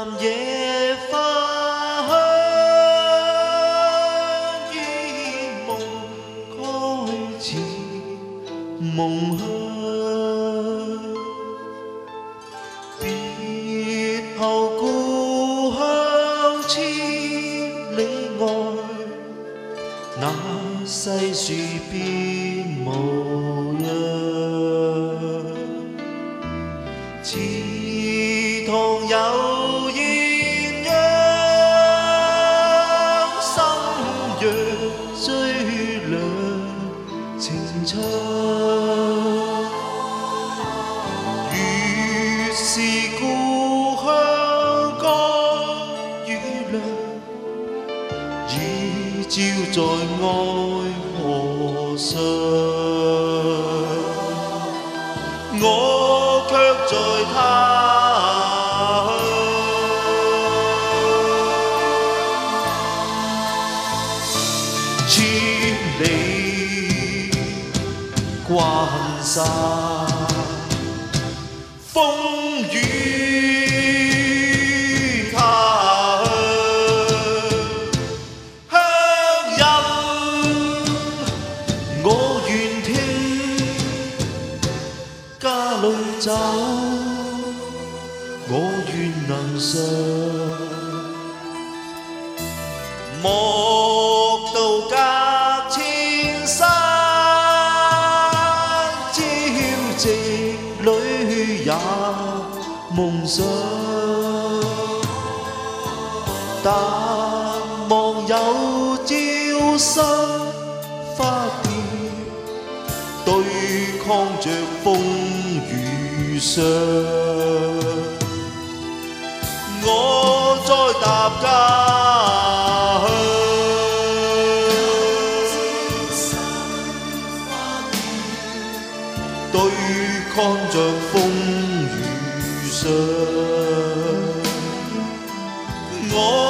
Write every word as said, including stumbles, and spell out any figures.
野花香，於夢開始夢鄉。別後故鄉千里外，那細樹變模樣。池塘有鴛鴦，心若追兩情長。越是故鄉光與亮，已照在愛河上。我卻在他鄉，千里掛恨紗，風雨他鄉，鄉音我願聽。家裏走，我願能上。莫道隔千山，朝夕裏也夢想。但望有朝生花蝶，對抗着風雨霜。我再踏家鄉，對抗着風雨霜。我